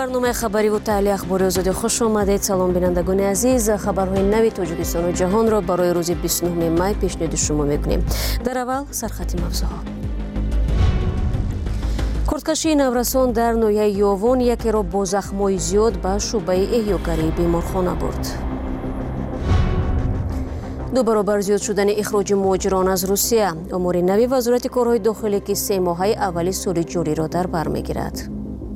برنامه خبری و تحلیل اخباری آزادی خوش آمدید. سلام بینندگان عزیز، خبرهای نوی تاجیکستان و جهان را برای روز 29 می پیشنهاد شما میکنیم. در اول سرخط موضوعات. کردکشی نورسان در نویه یوون یکی را با زخم‌های زیاد به شعبه احیاگری بیمارخانه برد. دو برابر زیاد شدن اخراج مهاجران از روسیه. امور نوی وزارت کارهای داخلی که 3 ماهه اولی سال جاری را در بر میگیرد.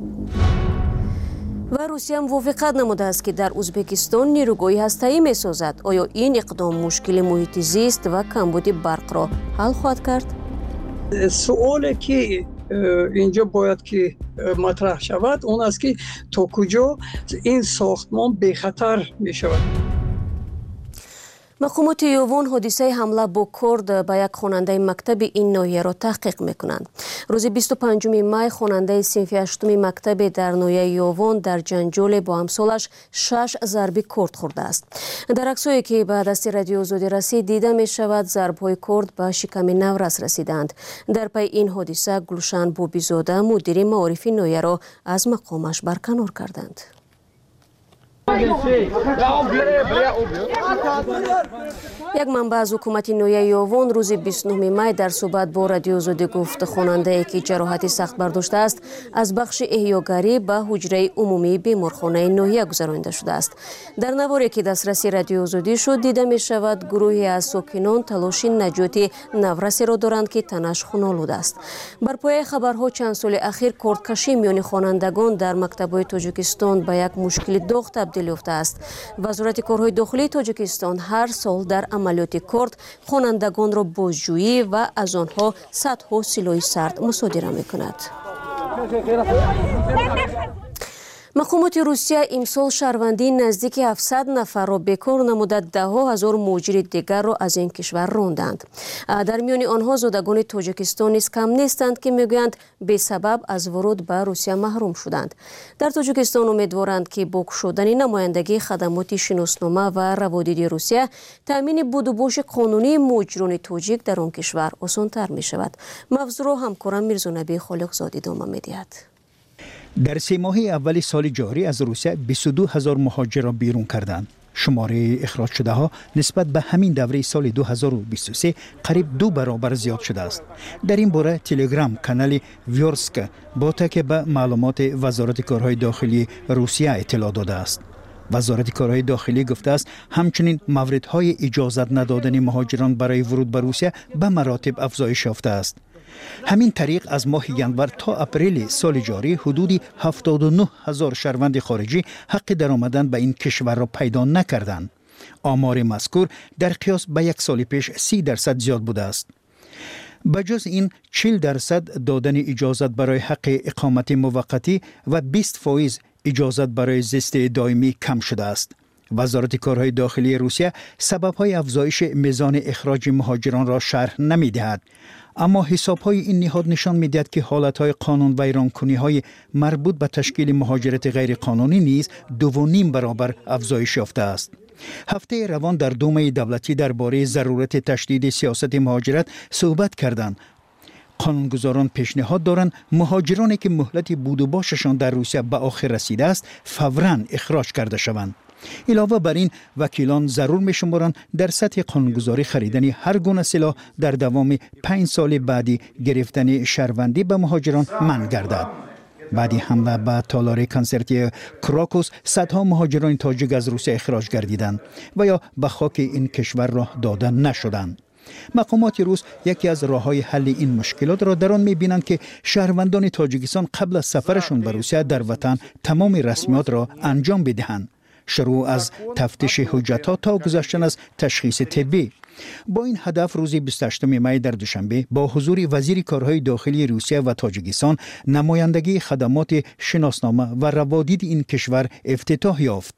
و روسیه موافقت نموده است که در ازبکستان نیروگاهی هسته‌ای می‌سازد. آیا این اقدام مشکل محیط زیست و کمبود برق را حل خواهد کرد؟ سوالی که اینجا باید که مطرح شود اون است که تا کجا این ساختمان بی خطر می شود. مقامات یوون حادثه حمله با کرد به یک خواننده مکتب این ناحیه را تحقیق میکنند. روز 25 می خواننده صنف 8 مکتب در ناحیه یوون در جنجال با همسالش 6 ضربه کرد خورده است. در عکسایی که به دست رادیو آزادی رسید دیده می شود ضربهای کرد به شکم نورس رسیدند. در پی این حادثه گلشن بوبیزاده مدیر معارف ناحیه را از مقامش برکنار کردند. یک منبع از حکومت نویه یوون روز 29 می در صحبت با رادیو آزادی گفت خواننده که جراحت سخت برداشته است از بخش احیاگری به حجره عمومی بیمارخانه نویه گذرانده شده است. در نواری که دسترسی رادیو آزادی شد دیده می شود گروهی از ساکنان تلاش نجاتی نورسی را دارند که تنش خونالود است. بر پایه خبرها چند سال اخیر کردکشی میان خوانندگان در مکتب‌های تاجیکستان به یک مشکل داغ تبدیل یافته است. وزارت کارهای داخلی تاجیکستان هر سال در عملیات کرد خوانندگان را بازجویی و از آنها صدها سلاح سرد مصادره می‌کند. مقامات روسیه امسال شهروندی نزدیک 700 نفر را بیکار نموده 10,000 مهاجر دیگر را از این کشور راندند. در میان آنها زادگان تاجیکستان نیز کم نیستند که میگویند به سبب از ورود به روسیه محروم شدند. در تاجیکستان امیدوارند که با گشودن نمایندگی خدمات شناسنامه و روادیدی روسیه تامین بود و باش قانونی مهاجران تاجیک در آن کشور آسان‌تر می شود. موضوع را همکارم میرزانبی خالقزاده ادامه می‌دهد. در 3 ماه اول سال جاری از روسیه 22,000 مهاجر را بیرون کردند. شماره اخراج شده ها نسبت به همین دوره سال 2023 قریب 2 برابر زیاد شده است. در این باره تلگرام کانال ویورسک با تکیه به معلومات وزارت کارهای داخلی روسیه اطلاع داده است. وزارت کارهای داخلی گفته است همچنین موردهای اجازت ندادن مهاجران برای ورود به روسیه به مراتب افزایش یافته است. همین طریق از ماه ینور تا اپریل سال جاری حدودی 79,000 شهروند خارجی حق درآمدن به این کشور را پیدا نکردند. آمار مذکور در قیاس به 1 سال پیش 30% زیاد بوده است. بجز این 40% دادن اجازت برای حق اقامت موقتی و 20% اجازت برای زیست دائمی کم شده است. وزارت کارهای داخلی روسیه سبب‌های افزایش میزان اخراج مهاجران را شرح نمی‌دهد، اما حساب‌های این نهاد نشان می‌دهد که حالت‌های قانون ویرانکنی‌های مربوط به تشکیل مهاجرت غیرقانونی نیز 2.5 برابر افزایش یافته است. هفته روان در دومه دولتی درباره ضرورت تشدید سیاست مهاجرت صحبت کردند. قانونگذاران پیشنهاد دارند مهاجرانی که مهلت بود و باششان در روسیه به آخر رسیده است فوراً اخراج کرده شوند. علاوه بر این وکیلان ضرور می شمارند در سطح قانونگذاری خریدن هر گونه سلاح در دوام 5 سال بعدی گرفتن شهروندی به مهاجران منع گردد. بعدی حمله به تالار کنسرتی کراکوس صدها مهاجران تاجیک از روسیه اخراج گردیدند و یا به خاک این کشور راه داده نشدند. مقامات روس یکی از راه‌های حل این مشکلات را در آن می‌بینند که شهروندان تاجیکستان قبل از سفرشان به روسیه در وطن تمام رسمیات را انجام بدهند، شروع از تفتیش حجت‌ها تا گذشتن از تشخیص طبی. با این هدف روز 28 می در دوشنبه با حضور وزیر کارهای داخلی روسیه و تاجیکستان نمایندگی خدمات شناسنامه و روادید این کشور افتتاح یافت.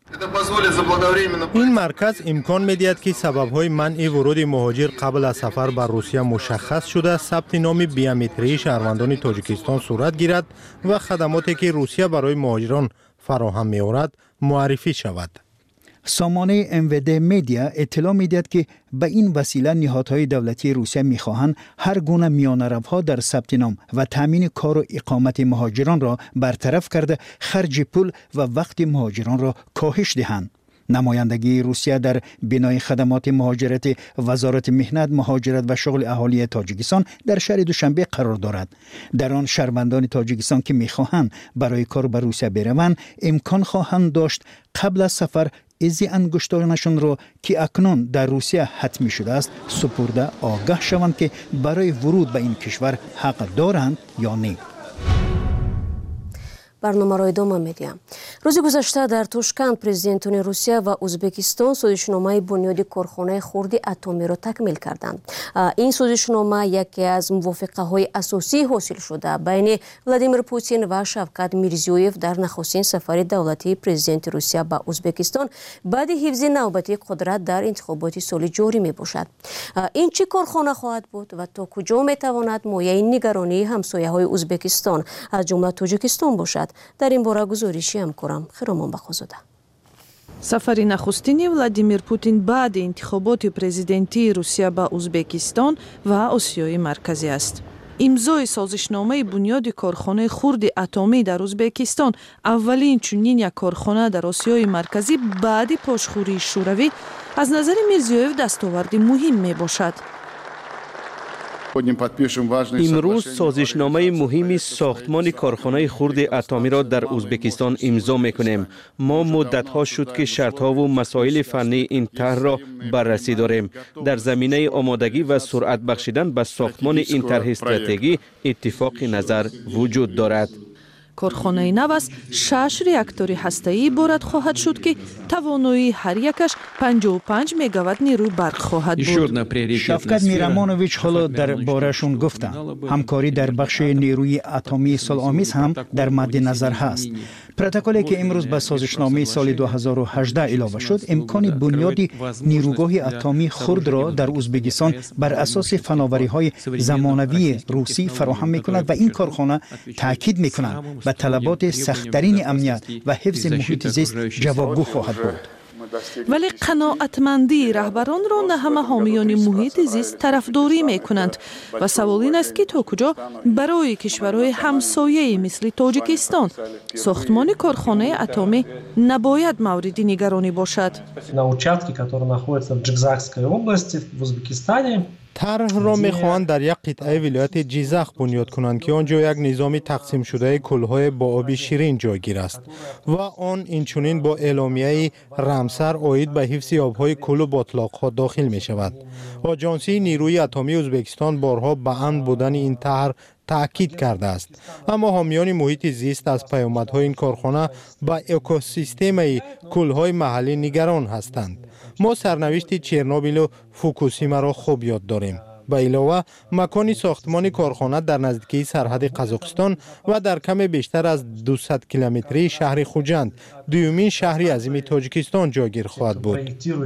این مرکز امکان می‌دهد که سبب‌های منع ورود مهاجر قبل از سفر به روسیه مشخص شده ثبت نام بیومتری شهروندان تاجیکستان صورت گیرد و خدماتی که روسیه برای مهاجران فراهم می‌آورد معرفی شود. سامانه MVD میدیا اطلاع میدهد که به این وسیله نهادهای دولتی روسیه میخواهند هر گونه میانه‌روها در ثبت نام و تامین کار و اقامت مهاجران را برطرف کرده خرج پول و وقت مهاجران را کاهش دهند. نمایندگی روسیه در بنای خدمات مهاجرت وزارت مهنت، مهاجرت و شغل اهالی تاجیکستان در شهر دوشنبه قرار دارد. در آن شهروندان تاجیکستان که میخواهند برای کار به روسیه بروند امکان خواهند داشت قبل از سفر ایزی انگشتانشان را که اکنون در روسیه حتمی شده است سپرده آگاه شوند که برای ورود به این کشور حق دارند یا نه. برنامه را ادامه میدیم. روز گذشته در توشکند پرزیدنتان روسیه و ازبکستان سازشنامه بنیاد کارخانه خرد اتمی را تکمیل کردند. این سازشنامه یکی از موافقه های اساسی حاصل شده بین ولادیمیر پوتین و شوکت میرزیویف در نخستین سفر دولتی پرزیدنت روسیه به ازبکستان بعد حفظ نوبتی قدرت در انتخابات سال جاری می باشد. این چه کارخانه خواهد بود و تا کجا می تواند مایه نگرانی همسایه های ازبکستان از جمله تاجیکستان باشد؟ در این باره گزارشی همکارم خرامان بخوزاده. سفر نخستین ولادیمیر پوتین بعد انتخابات پرزیدنتی روسیه به ازبکستان و آسیای مرکزی است. امضای سازشنامه بنیاد کارخانه خرد اتمی در ازبکستان اولین چنین یک کارخانه در آسیای مرکزی بعد پاشخوری شوروی از نظر میرزیویف دستاورد مهم می باشد. امروز سازشنامه مهمی ساختمان کارخانه خرد اتمی را در ازبکستان امضا میکنیم. ما مدت‌ها شد که شرط‌ها و مسائل فنی این طرح را بررسی داریم. در زمینه آمادگی و سرعت بخشیدن به ساختمان این طرح استراتژی اتفاق نظر وجود دارد. کارخانه نو از 6 راکتور هسته‌ای عبارت خواهد شد که توانایی هر یکش 55 مگاوات نیروی برق خواهد بود. شوکت میرامونویچ حالا در بارشون گفتند همکاری در بخش نیروی اتمی صلح‌آمیز هم در مد نظر هست. پروتکلی که امروز به سازشنامه سال 2018 علاوه شد امکان بنیاد نیروگاه اتمی خرد را در ازبکستان بر اساس فناوری‌های زمانوی روسی فراهم می‌کند و این کارخانه تاکید می‌کند به طلبات سخت‌ترین امنیت و حفظ محیط زیست جوابگو خواهد بود. ولی قناعتمندی رهبران را نه همه حامیان محیط زیست طرفداری می‌کنند و سوال این است که تا کجا برای کشورهای همسایه مثل تاجیکستان ساختمان کارخانه اتمی نباید مورد نگرانی باشد. طرح را می‌خواهند در یک قطعه ولایت جیزخ بنیاد کنند که آنجا یک نظام تقسیم شده کل‌های با آب شیرین جایگیر است و آن اینچنین با اعلامیه رامسر عاید به حفظ آب‌های کل و بطلاق‌ها داخل می‌شود. آژانسی نیروی اتمی ازبکستان بارها به امن بودن این طرح تأکید کرده است، اما حامیان محیط زیست از پیامدهای این کارخانه به اکوسیستم کل‌های محلی نگران هستند. ما سرنوشت چرنوبیل و فوکوشیما را خوب یاد داریم. به علاوه مکان ساختمان کارخانه در نزدیکی سرحد قزاقستان و در کم بیشتر از 200 کیلومتری شهر خوجند، دومین شهری عظیم تاجیکستان جایگیر خواهد بود.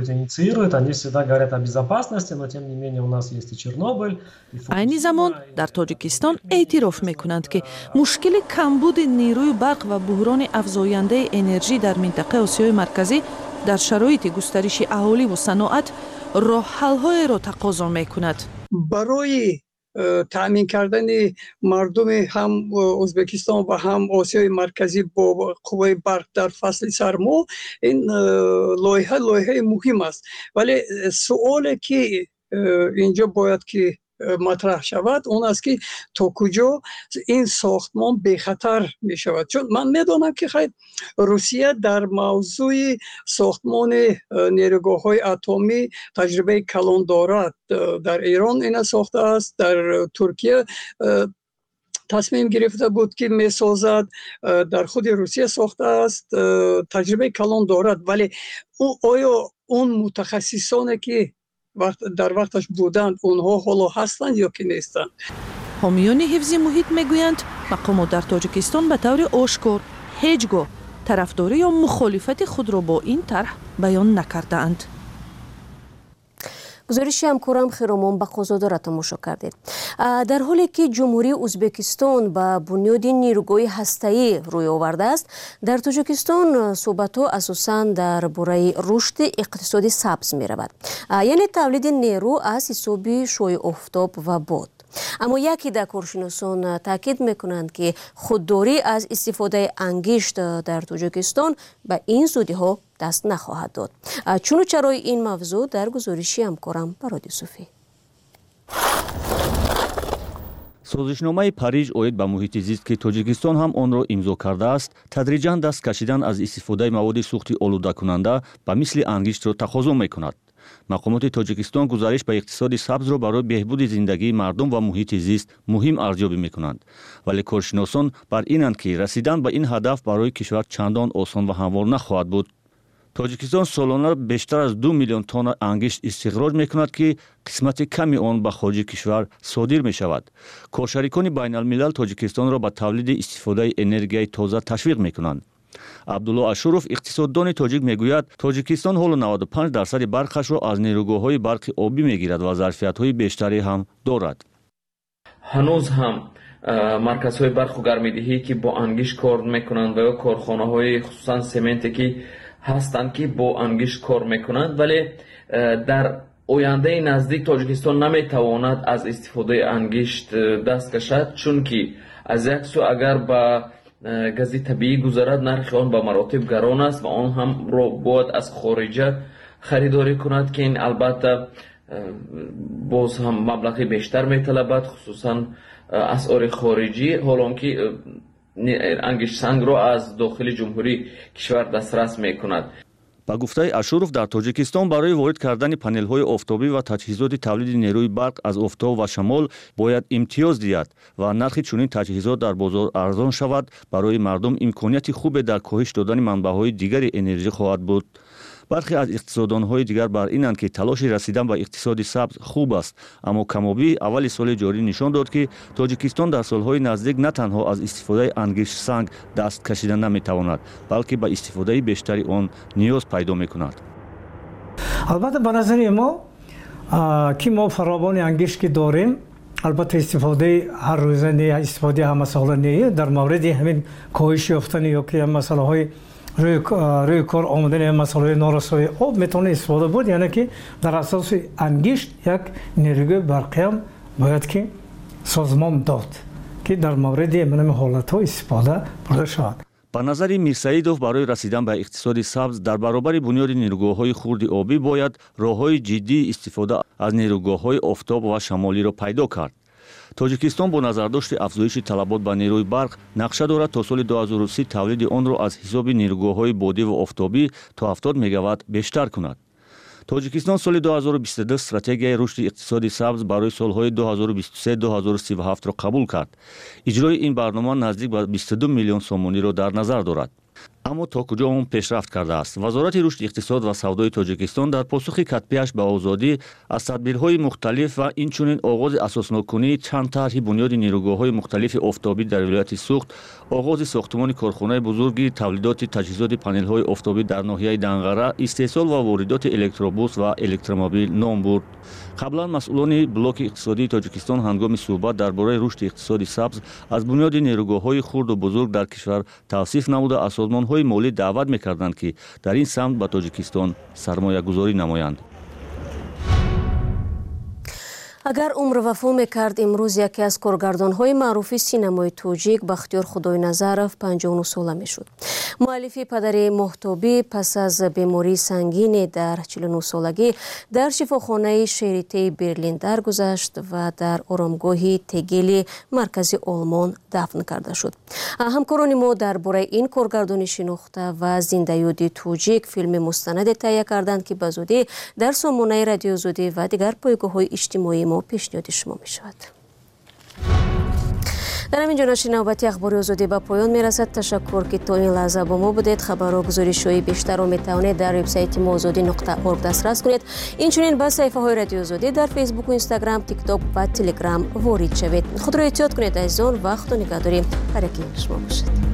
عین زمان در تاجیکستان اعتراف می‌کنند که مشکل کمبود نیروی برق و بحران افزاینده انرژی در منطقه آسیای مرکزی در شرایط گسترش اهالی و صنعت راه حل‌های را تقاضا می‌کند. برای تامین کردن مردم هم ازبکستان و هم آسیای مرکزی با قوه برق در فصل سرما این لایحه مهم است، ولی سوالی که اینجا باید که مطرح شود اون است که تا کجا این ساختمان به خطر می شود. چون من میدونم که خیلی روسیه در موضوع ساختمان نیروگاه‌های اتمی تجربه کلان دارد. در ایران این ساخته است، در ترکیه تصمیم گرفته بود که می سازد، در خود روسیه ساخته است، تجربه کلان دارد. ولی آیا اون متخصصانی که در وقتش بودند اونها حالا هستند یا که نیستند؟ حامیان حفظ محیط میگویند مقامات در تاجیکستان به طور آشکار هیچگاه طرفداری یا مخالفت خود را با این طرح بیان نکردند. گزارش همکارم خیرامان بقازاده را تماشا کردید. در حالی که جمهوری ازبکستان به بنیاد نیروگاه هسته‌ای روی آورده است، در تاجیکستان صحبت‌ها اساساً درباره رشد اقتصادی سبز می‌رود، یعنی تولید نیرو از حساب شعاع آفتاب و باد. اما یکی در کارشناسان تاکید میکنند که خودداری از استفاده انگشت در تاجیکستان به این زودی‌ها دست نخواهد داد. چون و چرای این موضوع در گزارشی همکارم برادی صوفی. سازشنامه پاریژ اوید به محیط زیست که تاجیکستان هم آن را امضا کرده است، تدریجاً دست کشیدن از استفاده مواد سوخت آلوده کننده به مثل انگشت را تقاضا میکند. مقامات تاجیکستان گزارش به اقتصاد سبز را برای بهبود زندگی مردم و محیط زیست مهم ارزیابی میکنند، ولی کارشناسان بر اینند که رسیدن به این هدف برای کشور چندان آسان و هموار نخواهد بود. تاجیکستان سالانه بیشتر از 2 میلیون تن انگشت استخراج میکند که قسمت کمی آن به خارج کشور صادر می شود. کارشریکان بین الملل تاجیکستان را به تولید استفاده انرژی تازه تشویق میکنند. عبدالله اشورов اقتصاددان تاجیک میگوید تاجیکستان حالا 95% برقش را از نیروگاه‌های برق آبی میگیرد و ظرفیت‌های بیشتری هم دارد. هنوز هم مرکزهای برق و گرمایدهی که با انگشت کار میکنند و یا کارخانه‌های خصوصا سمنتی که هستند که با انگشت کار میکنند، ولی در آینده نزدیک تاجیکستان نمیتواند از استفاده انگشت دست کشد، چون که از یک سو اگر با گاز طبیعی گذرد نرخ آن به مراتب گران است و آن هم را باید از خارجه خریداری کند که این البته باز هم مبلغ بیشتر میطلبد، خصوصا اسعار خارجی، حالا که انگشت سنگ را از داخل جمهوری کشور دسترس میکند. با گفته اشورов در تاجیکستان برای وارد کردن پانل‌های آفتابی و تجهیزات تولید نیروی برق از آفتاب و شمال باید امتیاز دهد و نرخ چنین تجهیزات در بازار ارزان شود. برای مردم امکانیت خوب در کاهش دادن منبع‌های دیگر انرژی خواهد بود. برخی از اقتصاددان‌های دیگر بر اینند که تلاش رسیدن به اقتصاد سبز خوب است، اما کمابی اول سال جاری نشان داد که تاجیکستان در سالهای نزدیک نه تنها از استفاده انگشت سنگ دست کشیدن نمیتواند، بلکه به استفاده بیشتری آن نیاز پیدا میکند. البته به نظر ما که ما فراوان انگشت که داریم، البته استفاده هر روزه نه، استفاده همه ساله نه، در مورد همین کاهش یافتن یا که مسائل روی کار آمدن مسائل نارسایی آب میتونه استفاده بود، یعنی که در اساس انگشت یک نیروی برقی هم باید که سازمان داد که در مورد این حالت ها استفاده برده شود. به نظر میرسعیدوف برای رسیدن به اقتصاد سبز در برابر بنیاد نیروگاه‌های خرد آبی باید راه‌های جدی استفاده از نیروگاه‌های آفتاب و شمالی را پیدا کرد. تاجیکستان با نظرداشت افزایش طلبات به نیروی برق نقشه دارد تا سال 2030 تولید آن را از حساب نیروگاه‌های بادی و آفتابی تا 70 مگاوات بیشتر کند. تاجیکستان سال 2022 استراتژی رشد اقتصادی سبز برای سالهای 2023-2037 را قبول کرد. اجرای این برنامه نزدیک به 22 میلیون سومانی را در نظر دارد. اما تا کجا اون پیشرفت کرده است؟ وزارت رشد اقتصاد و سودای تاجیکستان در پاسخ کتبیش به آزادی از تدبیرهای مختلف و اینچنین آغاز اساسناکنی چند طرح بنیاد نیروگاه‌های مختلف آفتابی در ولایت سوخت، آغاز ساختمان کارخانه بزرگی تولیدات تجهیزات پانل‌های آفتابی در ناحیه دنغره، استحصال و واردات الکتروبوس و الکترومبیل نام برد. قبلا مسئولان بلوک اقتصادی تاجیکستان هنگام صحبت درباره رشد اقتصادی سبز از بنیاد نیروگاه‌های خرد و بزرگ در کشور توصیف نموده از سازمان‌های مالی دعوت می‌کردند که در این سمت به تاجیکستان سرمایه‌گذاری نمایند. اگر عمر وفا میکرد امروز یکی از کارگردان‌های معروف سینمای تاجیک بختیار خدای نظرов 59 ساله میشد. مؤلف پدر مهتابی پس از بیماری سنگینی در 49 سالگی در شفاخانه شریته برلین درگذشت و در آرامگاه تگیل مرکزی آلمان دفن کرده شد. همکاران ما درباره این کارگردان شناخته و زنده‌یابی تاجیک فیلم مستند تهیه کردند که بزودی در سامانه رادیو زودی و دیگر پایگاه‌های اجتماعی ما پیشنهاد شما می شود. در همین جا نشر نوبتی اخبار آزادی به پایان می رسد. تشکر که تا این لحظه با ما بودید. خبر و گزارش‌های بیشتر را می توانید در وبسایت ما azadi.org دسترس کنید. اینچنین به صفحه های رادیو آزادی در فیسبوک و اینستاگرام، تیک تاک و تلگرام وارد شوید. خود را احتیاط کنید عزیزان. وقت و نگهداری برای شما باشد.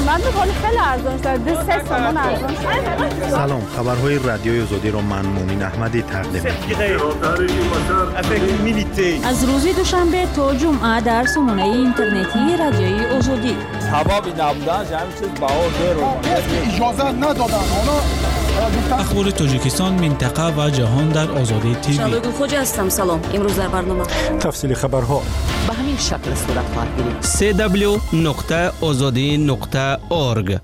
قیمت ولی خیلی ارزان شده 3 تومان ارزان شده. سلام، خبرهای رادیوی آزادی را من مومین احمدی تقدیم می‌کنم. از روز دوشنبه تا جمعه در سامانه اینترنتی رادیوی آزادی. هوا نبودن همین چیز بهار اجازه ندادن. اخبار تاجیکستان، منطقه و جهان در آزادی تیوی. شادو خوجا هستم. سلام. امروز در برنامه تفصیل خبرها به همین شکل صورت خواهد گرفت. www.azadi.org.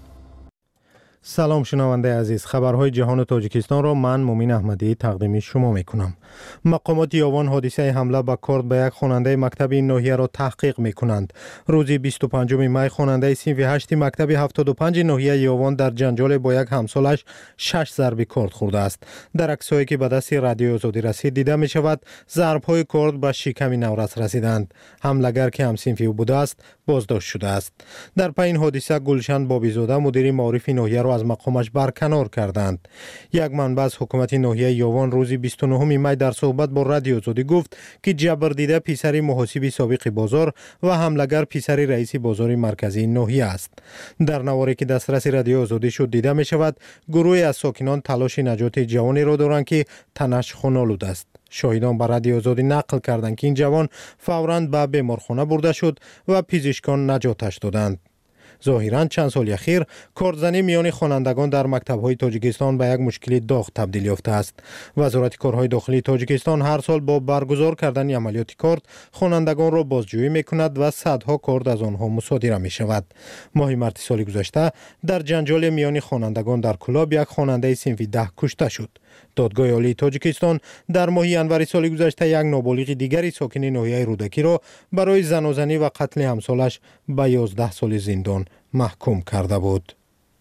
سلام شنونده عزیز، خبرهای جهان تاجیکستان را من مومین احمدی تقدیم شما میکنم. مقامات یاوان حادثه حمله به کرد به یک خواننده مکتب این ناحیه را تحقیق میکنند. روز 25 می خواننده صنف 8 مکتب 75 ناحیه یاوان در جنجال با یک همسالش 6 ضرب کرد خورده است. در عکسایی که به دست رادیو آزادی رسید دیده می شود ضرب‌های کرد به شکم نورس رسیدند. حمله‌گر که همصنفی او بوده است بازداشت شده است. در پایین حادثه گلشن بابیزاده مدیر معارف ناحیه را از مقامش برکنار کردند. یک منبع از حکومت ناحیه یاوان روز 29 می در صحبت با رادیو آزادی گفت که جبردیده پسر محاسب سابق بازار و حمله‌گر پسر رئیس بازار مرکزی ناحیه است. در نواری که دسترس رادیو آزادی شد دیده می شود گروهی از ساکنان تلاش نجات جوانی را دارند که تنش خونالود است. شاهدان به رادیو آزادی نقل کردند که این جوان فوراً به بیمارخانه برده شد و پزشکان نجاتش دادند. ظاهراً چند سال اخیر کارزنی میان خوانندگان در مکتب‌های تاجیکستان به یک مشکل داغ تبدیل یافته است. وزارت کارهای داخلی تاجیکستان هر سال با برگزار کردن عملیات کارد خوانندگان را بازجویی می‌کند و صدها کارد از آنها مصادره می‌شود. ماه مارس سال گذشته در جنجال میان خوانندگان در کلاب یک خواننده صنف 10 کشته شد. دادگاه عالی تاجیکستان در ماه ینور سال گذشته یک نابالغ دیگری ساکن ناحیه رودکی را برای زنازنی و قتل همسالش به 11 سال زندان محکوم کرده بود.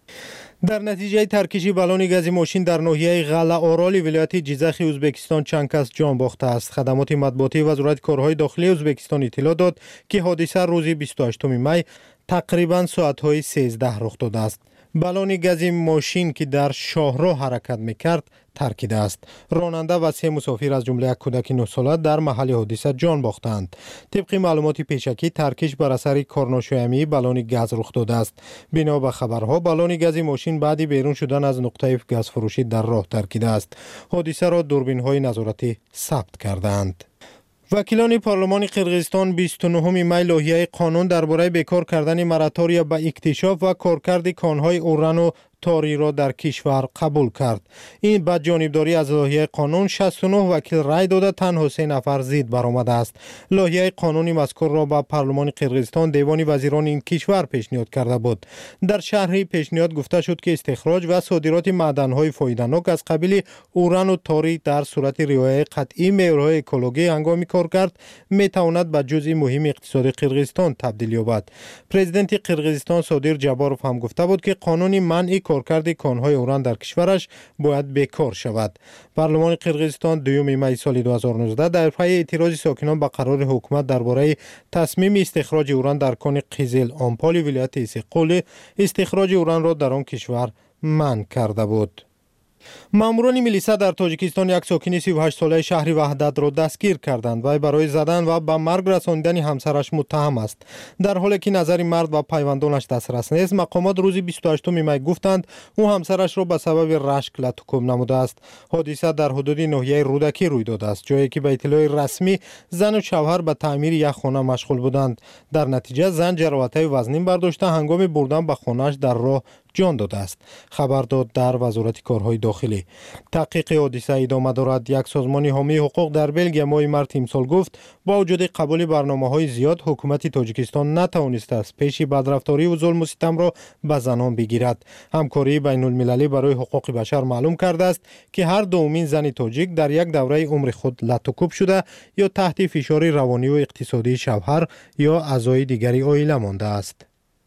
در نتیجه ترکشی بالون گازی ماشین در ناحیه غله آرالی ولایت جیزخ ازبکستان چند کس جان باخته است. خدمات مطبوعاتی وزارت کارهای داخلی ازبکستان اطلاع داد که حادثه روز 28 می تقریبا ساعت‌های 13 رخ داده است. بالون گازی ماشین که در شاهراه حرکت می‌کرد ترکیده است. راننده و 3 مسافر از جمله یک کودک 9 ساله در محل حادثه جان باختند. طبق معلومات پیشکی ترکش بر اثر کارناشایمی بالون گاز رخ داده است. بنا به خبرها بالون گازی ماشین بعد بیرون شدن از نقطه گاز فروشی در راه ترکیده است. حادثه را دوربین‌های نظارتی ثبت کردند. وکیلان پارلمان قرقیزستان 29 می لایحه قانون درباره بیکار کردن مراتوریا به اکتشاف و کارکرد کانهای اوران و تاری را در کشور قبول کرد. این با جانبداری از لایحه قانون 69 وکیل رای داده، تنها 3 نفر ضد برآمده است. لایحه قانونی مذکور را به پارلمان قرقیزستان دیوان وزیران این کشور پیشنهاد کرده بود. در شرح پیشنهاد گفته شد که استخراج و صادرات معدن‌های فایده‌ناک از قبیل اوران و تاری در صورت رعایت قطعی معیارهای اکولوژی هنگام کارکرد میتواند به جزء مهم اقتصاد قرقیزستان تبدیل یابد. پرزیدنت قرقیزستان صادر جباروف هم گفته بود که قانون منع کارکرد کانهای اوران در کشورش باید بیکار شود. پارلمان قرقیزستان 2 می سال 2019 در پی اعتراض ساکنان به قرار حکومت درباره تصمیم استخراج اوران در کان قزل آمپال ولایت اسقول استخراج اوران را در آن کشور منع کرده بود. ماموران میلیسا در تاجیکستان یک ساکن 38 ساله شهر وحدت را دستگیر کردند و برای زدن و به مرگ رساندن همسرش متهم است. در حالی که نظر مرد و پیوندانش دسترس نیست، مقامات روز 28 می گفتند او همسرش را به سبب رشک لطکوب نموده است. حادثه در حدود ناحیه رودکی روی داده است، جایی که به اطلاع رسمی زن و شوهر به تعمیر یک خانه مشغول بودند. در نتیجه زن جراحت‌های وزنین برداشته هنگام بردن به خانه‌اش در راه جان داده است. خبر داد در وزارت کارهای داخلی. تحقیق حادثه ادامه دارد. یک سازمان حامی حقوق در بلژیم ماه مارس امسال گفت با وجود قبول برنامه‌های زیاد حکومت تاجیکستان نتوانسته است پیش بدرفتاری و ظلم و ستم را به زنان بگیرد. همکاری بین‌المللی برای حقوق بشر معلوم کرده است که هر دومین زن تاجیک در یک دوره عمر خود لطوکوب شده یا تحت فشار روانی و اقتصادی شوهر یا اعضای دیگری عائله مانده است.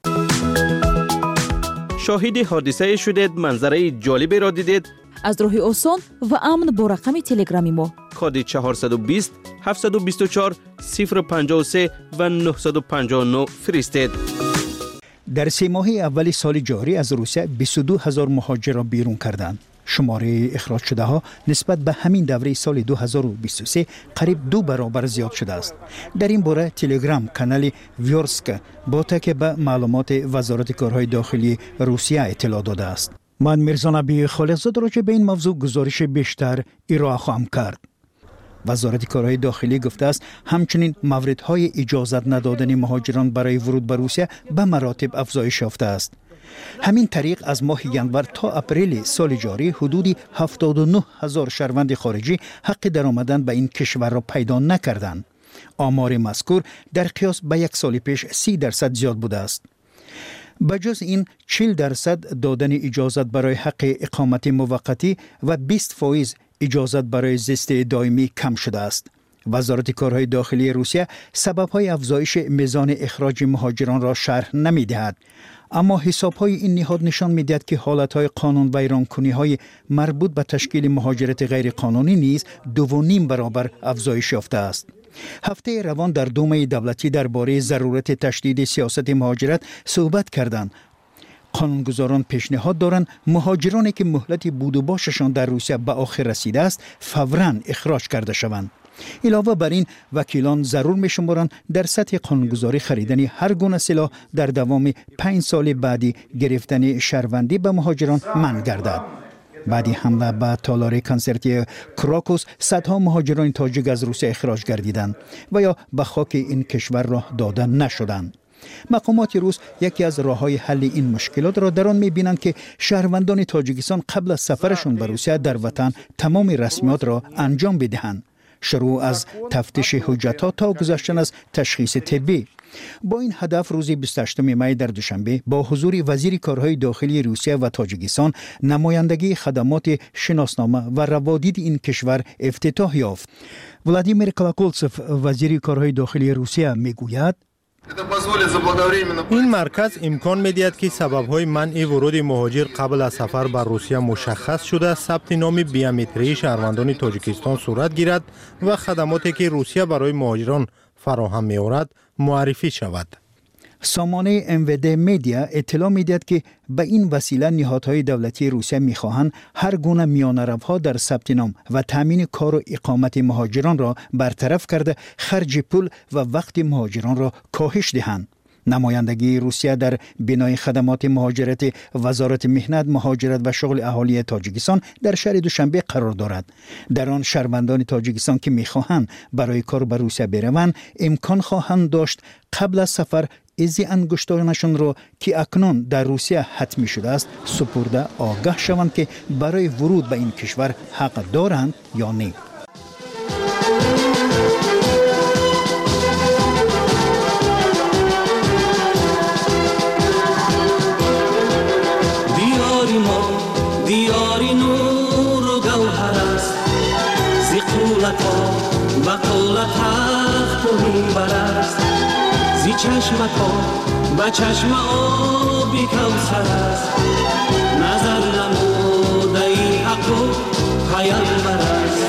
شاهد حادثه شدید، منظره جالبی را دیدید؟ از راه آسان و امن با رقم تلگرامی ما کد 420 724 053 و 959 فرستید. در 3 ماه اول سال جاری از روسیه 22,000 مهاجر را بیرون کردند. شماره اخراج شده ها نسبت به همین دوره سال 2023 قریب 2 برابر زیاد شده است. در این باره تلگرام کانال ویورسک با تکیه به معلومات وزارت کارهای داخلی روسیه اطلاع داده است. من میرزا نبی خالقزاده راجع به این موضوع گزارش بیشتر ارائه خواهم کرد. وزارت کارهای داخلی گفته است همچنین موردهای اجازت ندادن مهاجران برای ورود به روسیه به مراتب افزایش یافته است. همین طریق از ماه ینور تا اپریل سال جاری حدودی 79,000 شهروند خارجی حق درآمدن به این کشور را پیدا نکردند. آمار مذکور در قیاس به یک سال پیش 30% زیاد بوده است. بجز این 40% دادن اجازت برای حق اقامت موقتی و 20% اجازت برای زیست دائمی کم شده است. وزارت کارهای داخلی روسیه سبب‌های افزایش میزان اخراج مهاجران را شرح نمی‌دهد، اما حساب‌های این نهاد نشان می‌دهد که حالت‌های قانون ویران‌کنی‌های مربوط به تشکیل مهاجرت غیرقانونی نیز 2.5 برابر افزایش یافته است. هفته روان در دومه دولتی درباره ضرورت تشدید سیاست مهاجرت صحبت کردند. قانونگذاران پیشنهاد دارند مهاجرانی که مهلت بود و باششان در روسیه به آخر رسیده است فوراً اخراج کرده شوند. علاوه بر این وکیلان ضرور می‌شمارند در سطح قانونگذاری خریدن هر گونه سلاح در دوام 5 سال بعدی گرفتن شهروندی به مهاجران منع گردد. بعدی حمله به تالار کنسرتی کراکوس صدها مهاجران تاجیک از روسیه اخراج گردیدند و یا به خاک این کشور را داده نشدند. مقامات روس یکی از راه‌های حل این مشکلات را در آن می‌بینند که شهروندان تاجیکستان قبل از سفرشان به روسیه در وطن تمام رسمیات را انجام بدهند، شروع از تفتیش حجت‌ها تا گذشتن از تشخیص طبی. با این هدف روز 28 می در دوشنبه با حضور وزیر کارهای داخلی روسیه و تاجیکستان نمایندگی خدمات شناسنامه و روادید این کشور افتتاح یافت. ولادیمیر کلاکولتسف وزیر کارهای داخلی روسیه میگوید این مرکز امکان می‌دهد که سبب‌های منع ورود مهاجر قبل از سفر به روسیه مشخص شده ثبت نام بیومتری شهروندان تاجیکستان صورت گیرد و خدماتی که روسیه برای مهاجران فراهم می‌آورد معرفی شود. سامانه MVD میدیا اطلاع می‌دهد که به این وسیله نهادهای دولتی روسیه می‌خواهند هر گونه میانه‌روها در ثبت نام و تامین کار و اقامت مهاجران را برطرف کرده خرج پول و وقت مهاجران را کاهش دهند. نمایندگی روسیه در بنای خدمات مهاجرت وزارت مهنت، مهاجرت و شغل اهالی تاجیکستان در شهر دوشنبه قرار دارد. در آن شهروندان تاجیکستان که می‌خواهند برای کار به روسیه بروند امکان خواهند داشت قبل از سفر ایزی انگشتانشان را که اکنون در روسیه حتمی شده است سپرده آگاه شوند که برای ورود به این کشور حق دارند یا نه. دیاری نور و گوهر است زی قولتا و قولت تخت و منبر است زی چشمتا و چشم آبی کوثر است نظر نموده ای حق و پیامبر است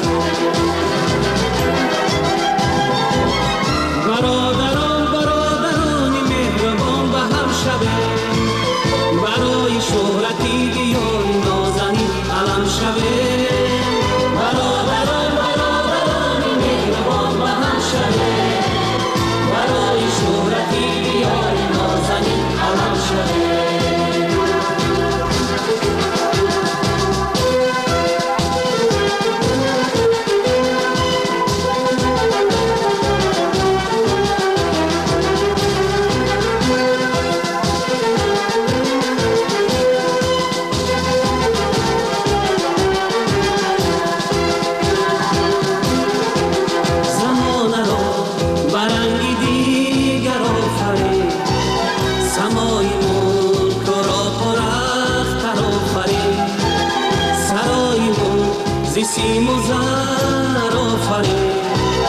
برادران مهربان به هم شبه برای شهرتی دیاری نازنین علم شبه برادران مهربان به هم شبه برای شهرتی دیاری نازنین علم شبه سیم و زر آفرین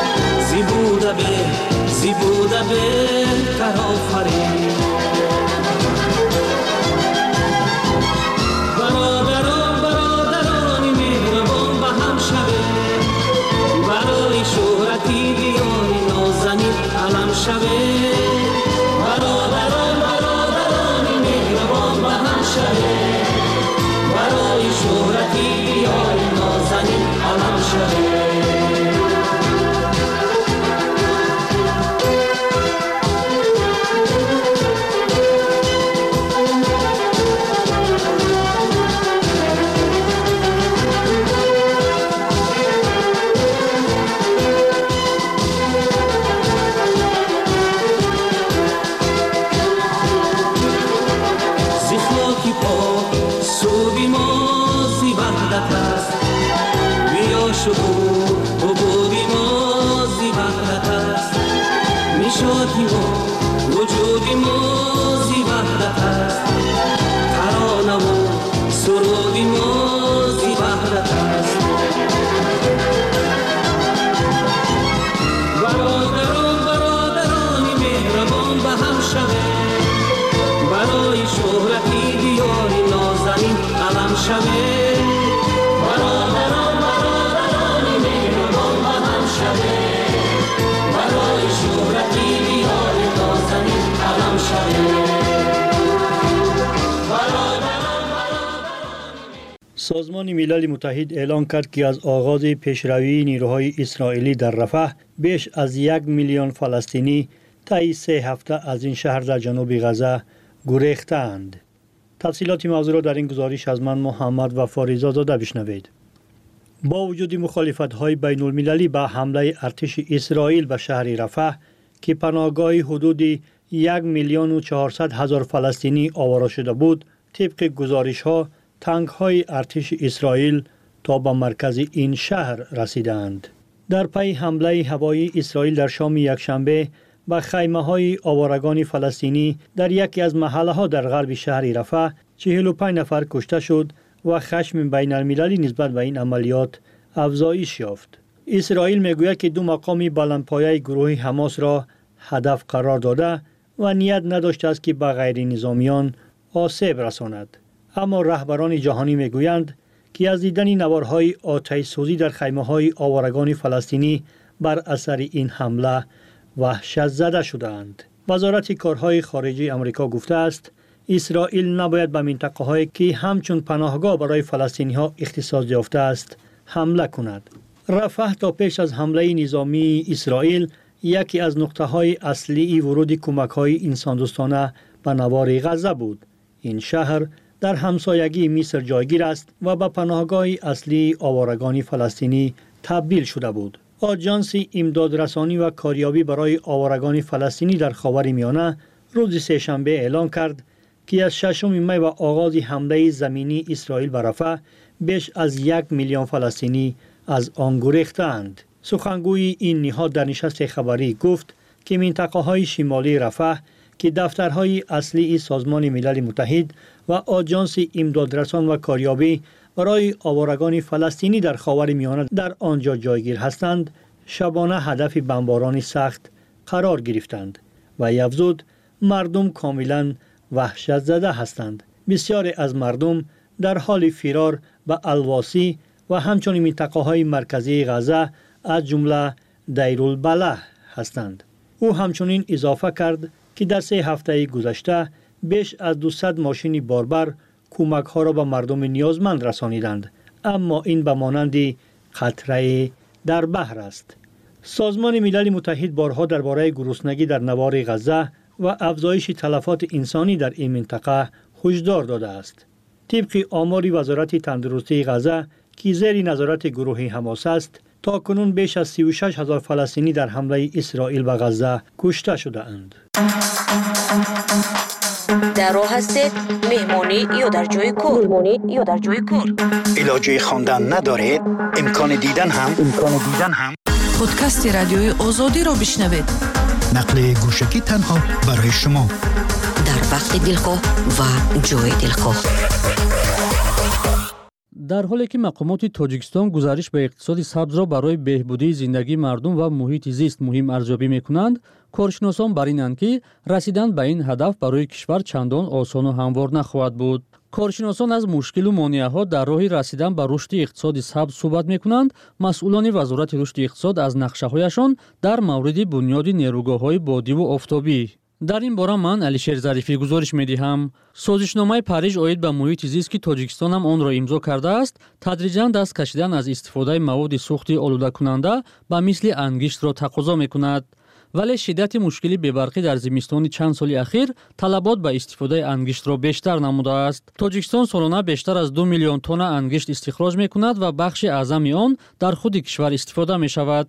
زی بوده بهتر آفرین برادران مهربان به هم شبه برای شهرتی دیاری نازنین علم شبه برادران مهربان به هم شبه برای شهرتی سازمان ملل متحد اعلان کرد که از آغاز پیشروی نیروهای اسرائیلی در رفح بیش از 1 میلیون فلسطینی طی 3 هفته از این شهر در جنوب غزه گریختند. تفصیلات موضوع را در این گزارش از من محمد وفاریزا زاده بشنوید. با وجود مخالفت‌های بین المللی به حمله ارتش اسرائیل به شهر رفح که پناهگاه حدود 1,400,000 فلسطینی آواره شده بود، طبق گزارش‌ها تانک‌های ارتش اسرائیل تا به مرکز این شهر رسیدند. در پی حمله هوایی اسرائیل در شام یکشنبه به خیمه‌های آوارگان فلسطینی در یکی از محله‌ها در غرب شهر رفح 45 نفر کشته شد و خشم بین المللی نسبت به این عملیات افزایش یافت. اسرائیل میگوید که 2 مقام بلندپایه گروه حماس را هدف قرار داده و نیت نداشته است که به غیر نظامیان آسیب رساند. اما رهبران جهانی میگویند که از دیدن نوارهای آتش سوزی در خیمه‌های آوارگان فلسطینی بر اثر این حمله وحشت زده شدند. وزارت کارهای خارجه آمریکا گفته است اسرائیل نباید به منطقه‌هایی که همچون پناهگاه برای فلسطینی‌ها اختصاص یافته است حمله کند. رفح تا پیش از حمله نظامی اسرائیل یکی از نقطه‌های اصلی ورود کمک‌های انسان‌دوستانه به نوار غزه بود. این شهر در همسایگی مصر جایگیر است و به پناهگاه اصلی آوارگان فلسطینی تبدیل شده بود. آژانس امدادرسانی و کاریابی برای آوارگان فلسطینی در خاورمیانه روز سه‌شنبه اعلان کرد که از 6 می و آغاز حمله زمینی اسرائیل به رفح بیش از 1 میلیون فلسطینی از آن گریختند. سخنگوی این نهاد در نشست خبری گفت که منطقه‌های شمالی رفح که دفترهای اصلی سازمان ملل متحد و آژانس امدادرسان و کاریابی برای آوارگان فلسطینی در خاورمیانه در آنجا جایگیر هستند، شبانه هدف بمباران سخت قرار گرفتند و افزود مردم کاملا وحشت زده هستند. بسیاری از مردم در حال فرار به الواسی و همچنین منطقه‌های مرکزی غزه از جمله دیرالبلح هستند. او همچنین اضافه کرد که در 3 هفته گذشته بیش از 200 ماشین باربر کمک‌ها را به مردم نیازمند رسانیدند، اما این به مانند قطره در بحر است. سازمان ملل متحد بارها درباره گرسنگی در نوار غزه و افزایش تلفات انسانی در این منطقه هشدار داده است. طبق آمار وزارت تندرستی غزه که زیر نظارت گروه حماس است، تا کنون بیش از 36,000 فلسطینی در حمله اسرائیل به غزه کشته شده اند. در راه هستید مهمانی یا در جای کار علاجه خواندن ندارید، امکان دیدن هم پادکست رادیوی آزادی را بشنوید. نقل گوشکی تنها برای شما در وقت دلخواه و جای دلخواه. در حالی که مقامات تاجیکستان گزارش به اقتصاد سبز را برای بهبودی زندگی مردم و محیط زیست مهم ارزیابی می‌کنند، کارشناسان بر اینند که رسیدن به این هدف برای کشور چندان آسان و هموار نخواهد بود. کارشناسان از مشکل و مانع‌ها در راه رسیدن به رشد اقتصاد سبز صحبت می‌کنند. مسئولان وزارت رشد اقتصاد از نقشه‌هایشان در مورد بنیاد نیروگاه‌های بادی و آفتابی. در این باره من علیشیر ظریفی گزارش می‌دهم. سازشنامه پاریژ اوید به محیط زیست که تاجیکستان هم آن را امضا کرده است، تدریجاً دست کشیدن از استفاده مواد سوخت آلوده کننده به مثل انگشت را تقاضا می‌کند. ولی شدت مشکلی بی‌برقی در زمستان چند سال اخیر طلبات به استفاده انگشت را بیشتر نموده است. تاجیکستان سالانه بیشتر از 2 میلیون تن انگشت استخراج می‌کند و بخش اعظم آن در خود کشور استفاده می‌شود.